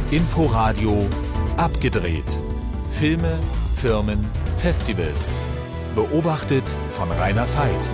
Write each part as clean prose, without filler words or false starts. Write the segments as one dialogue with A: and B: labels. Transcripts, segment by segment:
A: Inforadio abgedreht. Filme, Firmen, Festivals. Beobachtet von Rainer Veit.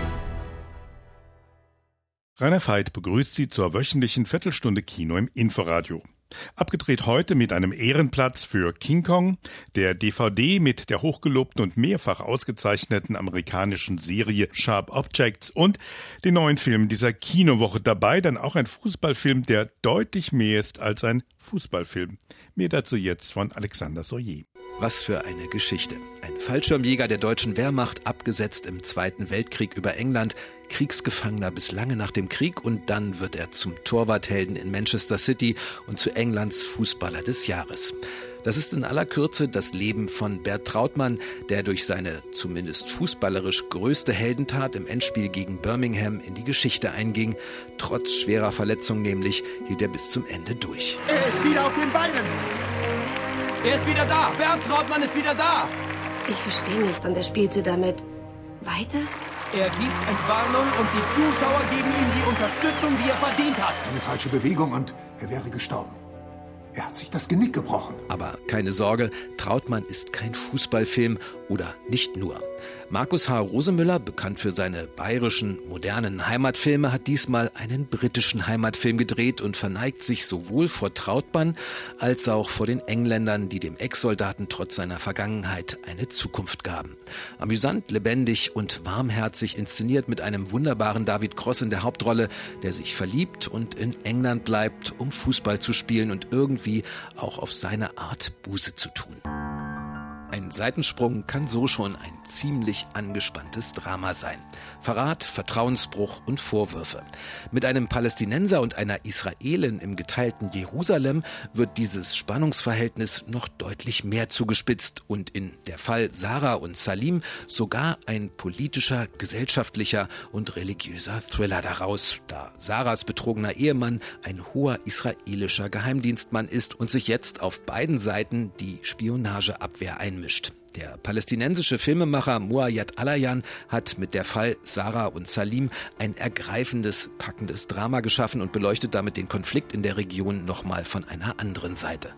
B: Rainer Veit begrüßt Sie zur wöchentlichen Viertelstunde Kino im Inforadio. Abgedreht heute mit einem Ehrenplatz für King Kong, der DVD mit der hochgelobten und mehrfach ausgezeichneten amerikanischen Serie Sharp Objects und den neuen Filmen dieser Kinowoche. Dabei dann auch ein Fußballfilm, der deutlich mehr ist als ein Fußballfilm. Mehr dazu jetzt von Alexander Soyer.
C: Was für eine Geschichte. Ein Fallschirmjäger der deutschen Wehrmacht, abgesetzt im Zweiten Weltkrieg über England, Kriegsgefangener bis lange nach dem Krieg und dann wird er zum Torwarthelden in Manchester City und zu Englands Fußballer des Jahres. Das ist in aller Kürze das Leben von Bert Trautmann, der durch seine zumindest fußballerisch größte Heldentat im Endspiel gegen Birmingham in die Geschichte einging. Trotz schwerer Verletzung nämlich hielt er bis zum Ende durch.
D: Er ist wieder auf den Beinen! Er ist wieder da! Bert Trautmann ist wieder da!
E: Ich verstehe nicht. Und er spielte damit weiter?
D: Er gibt Entwarnung und die Zuschauer geben ihm die Unterstützung, die er verdient hat.
F: Eine falsche Bewegung und er wäre gestorben. Er hat sich das Genick gebrochen.
C: Aber keine Sorge, Trautmann ist kein Fußballfilm oder nicht nur. Markus H. Rosemüller, bekannt für seine bayerischen, modernen Heimatfilme, hat diesmal einen britischen Heimatfilm gedreht und verneigt sich sowohl vor Trautmann als auch vor den Engländern, die dem Ex-Soldaten trotz seiner Vergangenheit eine Zukunft gaben. Amüsant, lebendig und warmherzig inszeniert mit einem wunderbaren David Cross in der Hauptrolle, der sich verliebt und in England bleibt, um Fußball zu spielen und irgendwie auch auf seine Art Buße zu tun. Ein Seitensprung kann so schon ein ziemlich angespanntes Drama sein. Verrat, Vertrauensbruch und Vorwürfe. Mit einem Palästinenser und einer Israelin im geteilten Jerusalem wird dieses Spannungsverhältnis noch deutlich mehr zugespitzt und in der Fall Sarah und Salim sogar ein politischer, gesellschaftlicher und religiöser Thriller daraus, da Sarahs betrogener Ehemann ein hoher israelischer Geheimdienstmann ist und sich jetzt auf beiden Seiten die Spionageabwehr einmischt. Der palästinensische Filmemacher Muayat Alayan hat mit der Fall Sarah und Salim ein ergreifendes, packendes Drama geschaffen und beleuchtet damit den Konflikt in der Region nochmal von einer anderen Seite.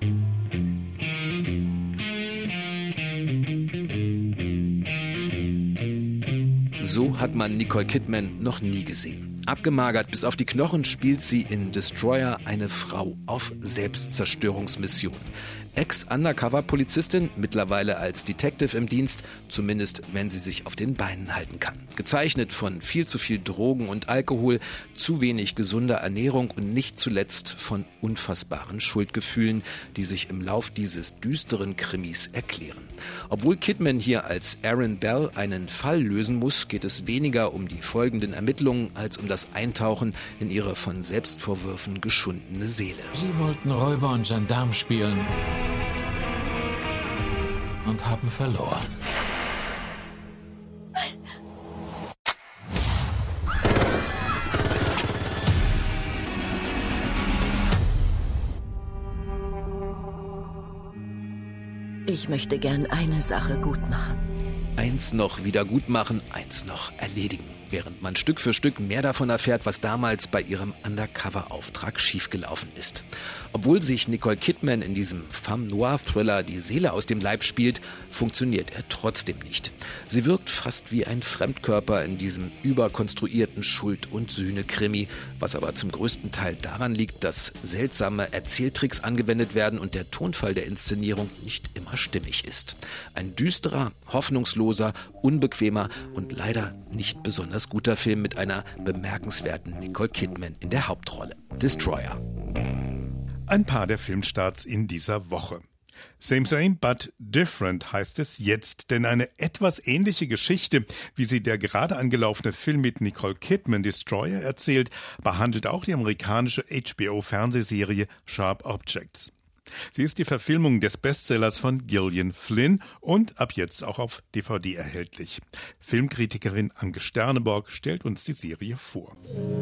C: So hat man Nicole Kidman noch nie gesehen. Abgemagert bis auf die Knochen spielt sie in Destroyer eine Frau auf Selbstzerstörungsmission. Ex-Undercover-Polizistin, mittlerweile als Detective im Dienst, zumindest wenn sie sich auf den Beinen halten kann. Gezeichnet von viel zu viel Drogen und Alkohol, zu wenig gesunder Ernährung und nicht zuletzt von unfassbaren Schuldgefühlen, die sich im Lauf dieses düsteren Krimis erklären. Obwohl Kidman hier als Aaron Bell einen Fall lösen muss, geht es weniger um die folgenden Ermittlungen als um das Eintauchen in ihre von Selbstvorwürfen geschundene Seele.
G: Sie wollten Räuber und Gendarm spielen und haben verloren.
H: Ich möchte gern eine Sache gut machen.
C: Eins noch wieder gut machen, eins noch erledigen. Während man Stück für Stück mehr davon erfährt, was damals bei ihrem Undercover-Auftrag schiefgelaufen ist. Obwohl sich Nicole Kidman in diesem Femme-Noir-Thriller die Seele aus dem Leib spielt, funktioniert er trotzdem nicht. Sie wirkt fast wie ein Fremdkörper in diesem überkonstruierten Schuld- und Sühne-Krimi, was aber zum größten Teil daran liegt, dass seltsame Erzähltricks angewendet werden und der Tonfall der Inszenierung nicht immer stimmig ist. Ein düsterer, hoffnungsloser, unbequemer und leider nicht besonders guter Film mit einer bemerkenswerten Nicole Kidman in der Hauptrolle. Destroyer.
B: Ein paar der Filmstarts in dieser Woche. Same, same, but different heißt es jetzt, denn eine etwas ähnliche Geschichte, wie sie der gerade angelaufene Film mit Nicole Kidman Destroyer erzählt, behandelt auch die amerikanische HBO-Fernsehserie Sharp Objects. Sie ist die Verfilmung des Bestsellers von Gillian Flynn und ab jetzt auch auf DVD erhältlich. Filmkritikerin Anke Sterneborg stellt uns die Serie vor.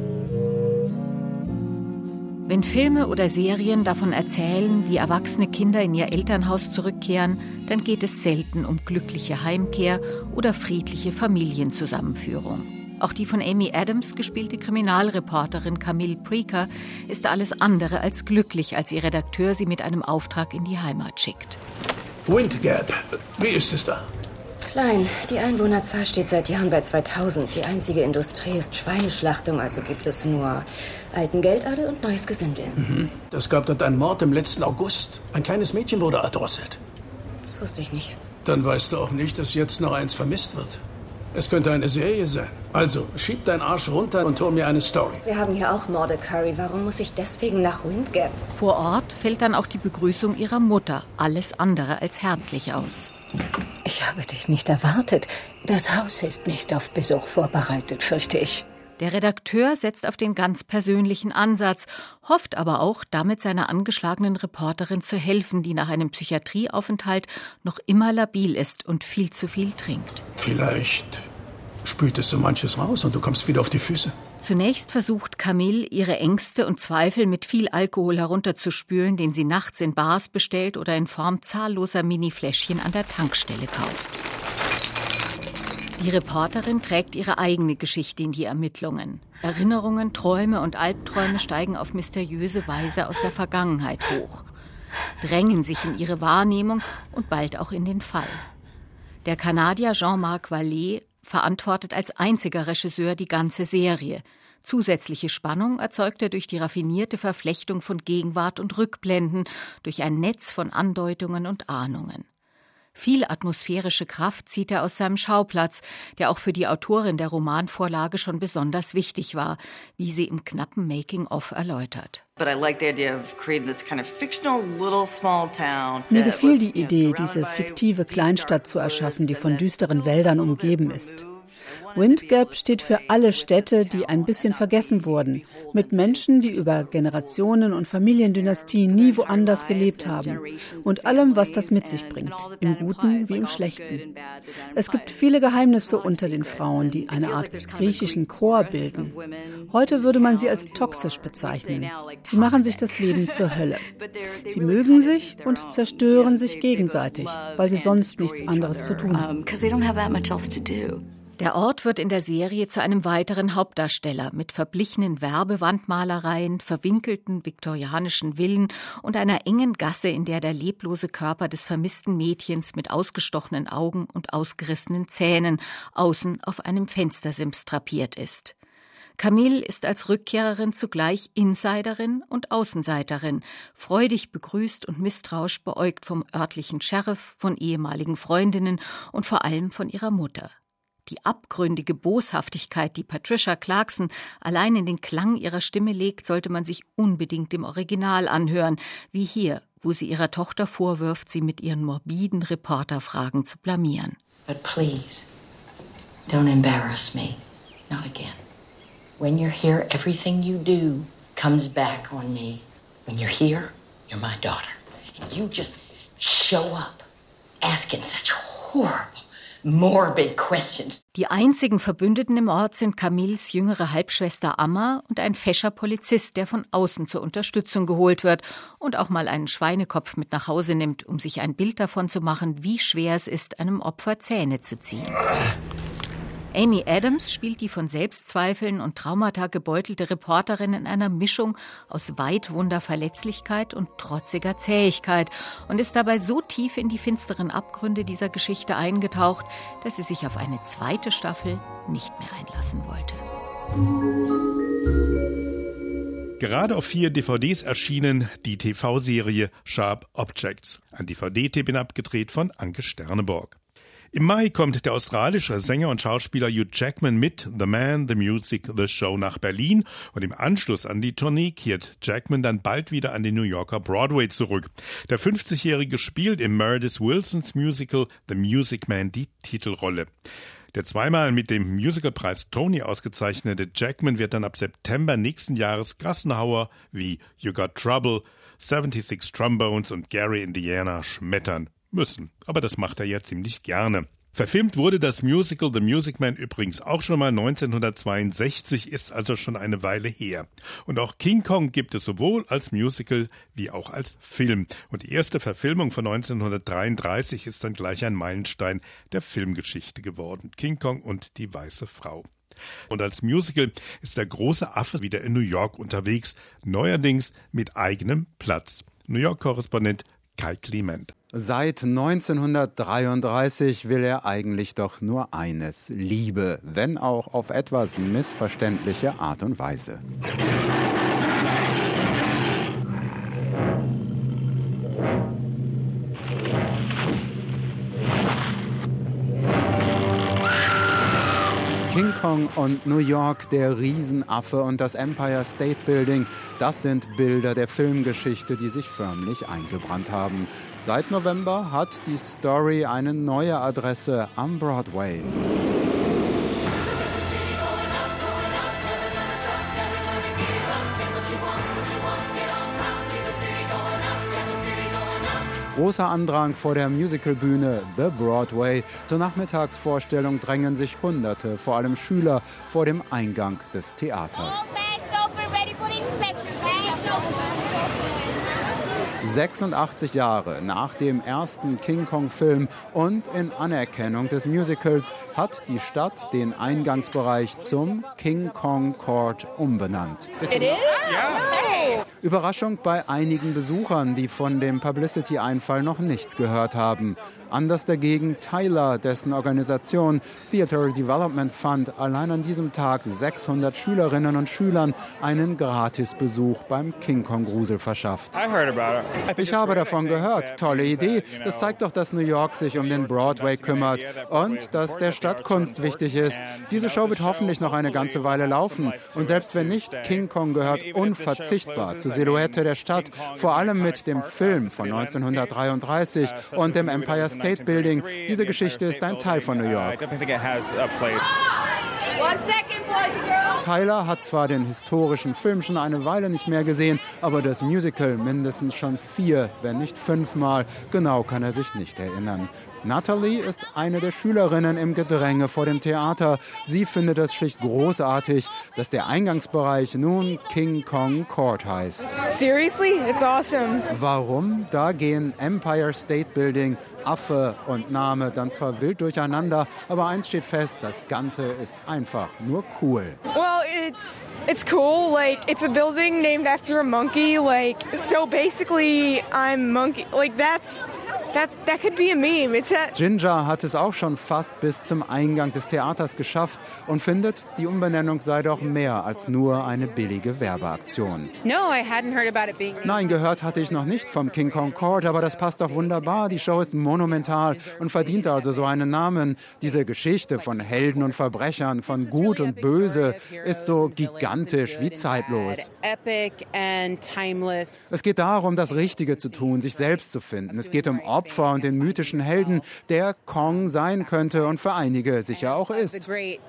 I: Wenn Filme oder Serien davon erzählen, wie erwachsene Kinder in ihr Elternhaus zurückkehren, dann geht es selten um glückliche Heimkehr oder friedliche Familienzusammenführung. Auch die von Amy Adams gespielte Kriminalreporterin Camille Preaker ist alles andere als glücklich, als ihr Redakteur sie mit einem Auftrag in die Heimat schickt.
J: Windgap, wie ist es da?
E: Klein. Die Einwohnerzahl steht seit Jahren bei 2000. Die einzige Industrie ist Schweineschlachtung, also gibt es nur alten Geldadel und neues Gesindel.
J: Das gab dort einen Mord im letzten August. Ein kleines Mädchen wurde erdrosselt.
E: Das wusste ich nicht.
J: Dann weißt du auch nicht, dass jetzt noch eins vermisst wird. Es könnte eine Serie sein. Also, schieb deinen Arsch runter und hol mir eine Story.
E: Wir haben hier auch Morde, Curry. Warum muss ich deswegen nach Windgap?
I: Vor Ort fällt dann auch die Begrüßung ihrer Mutter alles andere als herzlich aus.
K: Ich habe dich nicht erwartet. Das Haus ist nicht auf Besuch vorbereitet, fürchte ich.
I: Der Redakteur setzt auf den ganz persönlichen Ansatz, hofft aber auch, damit seiner angeschlagenen Reporterin zu helfen, die nach einem Psychiatrieaufenthalt noch immer labil ist und viel zu viel trinkt.
J: Vielleicht spült es so manches raus und du kommst wieder auf die Füße.
I: Zunächst versucht Camille, ihre Ängste und Zweifel mit viel Alkohol herunterzuspülen, den sie nachts in Bars bestellt oder in Form zahlloser Mini-Fläschchen an der Tankstelle kauft. Die Reporterin trägt ihre eigene Geschichte in die Ermittlungen. Erinnerungen, Träume und Albträume steigen auf mysteriöse Weise aus der Vergangenheit hoch, drängen sich in ihre Wahrnehmung und bald auch in den Fall. Der Kanadier Jean-Marc Vallée verantwortet als einziger Regisseur die ganze Serie. Zusätzliche Spannung erzeugt er durch die raffinierte Verflechtung von Gegenwart und Rückblenden, durch ein Netz von Andeutungen und Ahnungen. Viel atmosphärische Kraft zieht er aus seinem Schauplatz, der auch für die Autorin der Romanvorlage schon besonders wichtig war, wie sie im knappen Making-of erläutert.
L: Mir gefiel die Idee, diese fiktive Kleinstadt zu erschaffen, die von düsteren Wäldern umgeben ist. Windgap steht für alle Städte, die ein bisschen vergessen wurden, mit Menschen, die über Generationen und Familiendynastien nie woanders gelebt haben und allem, was das mit sich bringt, im Guten wie im Schlechten. Es gibt viele Geheimnisse unter den Frauen, die eine Art griechischen Chor bilden. Heute würde man sie als toxisch bezeichnen. Sie machen sich das Leben zur Hölle. Sie mögen sich und zerstören sich gegenseitig, weil sie sonst nichts anderes zu tun haben.
I: Der Ort wird in der Serie zu einem weiteren Hauptdarsteller mit verblichenen Werbewandmalereien, verwinkelten viktorianischen Villen und einer engen Gasse, in der der leblose Körper des vermissten Mädchens mit ausgestochenen Augen und ausgerissenen Zähnen außen auf einem Fenstersims drapiert ist. Camille ist als Rückkehrerin zugleich Insiderin und Außenseiterin, freudig begrüßt und misstrauisch beäugt vom örtlichen Sheriff, von ehemaligen Freundinnen und vor allem von ihrer Mutter. Die abgründige Boshaftigkeit, die Patricia Clarkson allein in den Klang ihrer Stimme legt, sollte man sich unbedingt im Original anhören, wie hier, wo sie ihrer Tochter vorwirft, sie mit ihren morbiden Reporterfragen zu blamieren.
M: But please, don't embarrass me. Not again. When you're here, everything you do comes back on me. When you're here, you're my daughter. And you just show up asking such horrible, morbid questions.
I: Die einzigen Verbündeten im Ort sind Camilles jüngere Halbschwester Amma und ein fescher Polizist, der von außen zur Unterstützung geholt wird und auch mal einen Schweinekopf mit nach Hause nimmt, um sich ein Bild davon zu machen, wie schwer es ist, einem Opfer Zähne zu ziehen. Amy Adams spielt die von Selbstzweifeln und Traumata gebeutelte Reporterin in einer Mischung aus Weitwunder Verletzlichkeit und trotziger Zähigkeit und ist dabei so tief in die finsteren Abgründe dieser Geschichte eingetaucht, dass sie sich auf eine zweite Staffel nicht mehr einlassen wollte.
B: Gerade auf 4 DVDs erschienen die TV-Serie Sharp Objects. Ein DVD-Tipp abgedreht von Anke Sterneborg. Im Mai kommt der australische Sänger und Schauspieler Hugh Jackman mit The Man, The Music, The Show nach Berlin und im Anschluss an die Tournee kehrt Jackman dann bald wieder an den New Yorker Broadway zurück. Der 50-Jährige spielt im Meredith Willsons Musical The Music Man die Titelrolle. Der zweimal mit dem Musicalpreis Tony ausgezeichnete Jackman wird dann ab September nächsten Jahres Gassenhauer wie You Got Trouble, 76 Trombones und Gary Indiana schmettern müssen. Aber das macht er ja ziemlich gerne. Verfilmt wurde das Musical The Music Man übrigens auch schon mal 1962, ist also schon eine Weile her. Und auch King Kong gibt es sowohl als Musical wie auch als Film. Und die erste Verfilmung von 1933 ist dann gleich ein Meilenstein der Filmgeschichte geworden. King Kong und die weiße Frau. Und als Musical ist der große Affe wieder in New York unterwegs, neuerdings mit eigenem Platz. New York-Korrespondent Kai Clement.
N: Seit 1933 will er eigentlich doch nur eines: Liebe, wenn auch auf etwas missverständliche Art und Weise. King Kong und New York, der Riesenaffe und das Empire State Building, das sind Bilder der Filmgeschichte, die sich förmlich eingebrannt haben. Seit November hat die Story eine neue Adresse am Broadway. Großer Andrang vor der Musicalbühne The Broadway. Zur Nachmittagsvorstellung drängen sich Hunderte, vor allem Schüler, vor dem Eingang des Theaters. 86 Jahre nach dem ersten King Kong-Film und in Anerkennung des Musicals hat die Stadt den Eingangsbereich zum King Kong Court umbenannt. Überraschung bei einigen Besuchern, die von dem Publicity-Einfall noch nichts gehört haben. Anders dagegen Tyler, dessen Organisation Theater Development Fund allein an diesem Tag 600 Schülerinnen und Schülern einen Gratisbesuch beim King Kong Grusel verschafft. Ich habe davon gehört. Tolle Idee. Das zeigt doch, dass New York sich um den Broadway kümmert und dass der Stadt Kunst wichtig ist. Diese Show wird hoffentlich noch eine ganze Weile laufen. Und selbst wenn nicht, King Kong gehört unverzichtbar zur Silhouette der Stadt, vor allem mit dem Film von 1933 und dem Empire State Building. Diese Geschichte ist ein Teil von New York. Tyler hat zwar den historischen Film schon eine Weile nicht mehr gesehen, aber das Musical mindestens schon 4, wenn nicht 5 Mal. Genau kann er sich nicht erinnern. Natalie ist eine der Schülerinnen im Gedränge vor dem Theater. Sie findet es schlicht großartig, dass der Eingangsbereich nun King Kong Court heißt.
O: Seriously? It's awesome.
N: Warum? Da gehen Empire State Building, Affe und Name dann zwar wild durcheinander, aber eins steht fest, das Ganze ist einfach nur cool.
O: Well, it's cool. Like, it's a building named after a monkey. Like, so basically I'm monkey. Like, that could be a meme.
N: Ginger hat es auch schon fast bis zum Eingang des Theaters geschafft und findet, die Umbenennung sei doch mehr als nur eine billige Werbeaktion. Nein, gehört hatte ich noch nicht vom King Kong Court, aber das passt doch wunderbar. Die Show ist monumental und verdient also so einen Namen. Diese Geschichte von Helden und Verbrechern, von Gut und Böse, ist so gigantisch wie zeitlos. Es geht darum, das Richtige zu tun, sich selbst zu finden. Es geht um Opfer und den mythischen Helden, der Kong sein könnte und für einige sicher auch ist.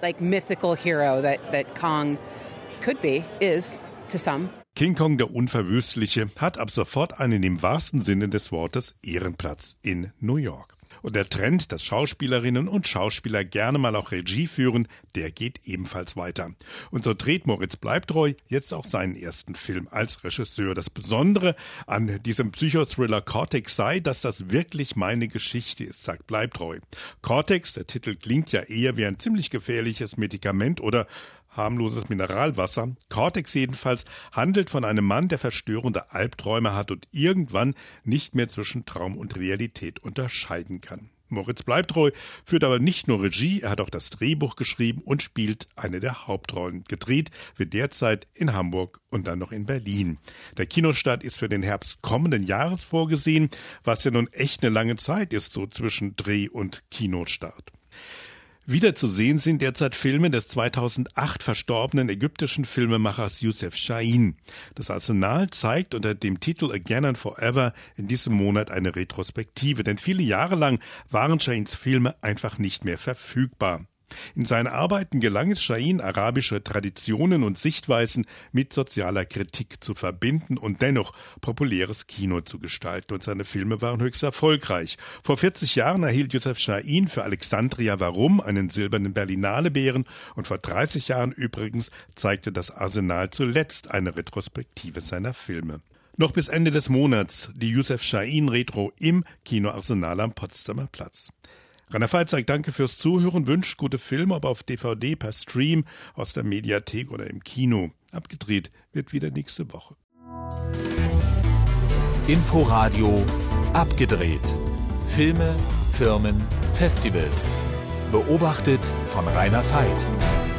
B: King Kong, der Unverwüstliche, hat ab sofort einen im wahrsten Sinne des Wortes Ehrenplatz in New York. Und der Trend, dass Schauspielerinnen und Schauspieler gerne mal auch Regie führen, der geht ebenfalls weiter. Und so dreht Moritz Bleibtreu jetzt auch seinen ersten Film als Regisseur. Das Besondere an diesem Psychothriller Cortex sei, dass das wirklich meine Geschichte ist, sagt Bleibtreu. Cortex, der Titel klingt ja eher wie ein ziemlich gefährliches Medikament oder harmloses Mineralwasser. Cortex jedenfalls handelt von einem Mann, der verstörende Albträume hat und irgendwann nicht mehr zwischen Traum und Realität unterscheiden kann. Moritz Bleibtreu führt aber nicht nur Regie, er hat auch das Drehbuch geschrieben und spielt eine der Hauptrollen. Gedreht wird derzeit in Hamburg und dann noch in Berlin. Der Kinostart ist für den Herbst kommenden Jahres vorgesehen, was ja nun echt eine lange Zeit ist, so zwischen Dreh- und Kinostart. Wieder zu sehen sind derzeit Filme des 2008 verstorbenen ägyptischen Filmemachers Youssef Chahine. Das Arsenal zeigt unter dem Titel Again and Forever in diesem Monat eine Retrospektive, denn viele Jahre lang waren Chahines Filme einfach nicht mehr verfügbar. In seinen Arbeiten gelang es Chahine, arabische Traditionen und Sichtweisen mit sozialer Kritik zu verbinden und dennoch populäres Kino zu gestalten. Und seine Filme waren höchst erfolgreich. Vor 40 Jahren erhielt Youssef Chahine für Alexandria Warum einen silbernen Berlinale Bären und vor 30 Jahren übrigens zeigte das Arsenal zuletzt eine Retrospektive seiner Filme. Noch bis Ende des Monats die Youssef Chahine Retro im Kino Arsenal am Potsdamer Platz. Rainer Veit sagt Danke fürs Zuhören, wünscht gute Filme, ob auf DVD, per Stream, aus der Mediathek oder im Kino. Abgedreht wird wieder nächste Woche.
A: Inforadio Abgedreht. Filme, Firmen, Festivals. Beobachtet von Rainer Veit.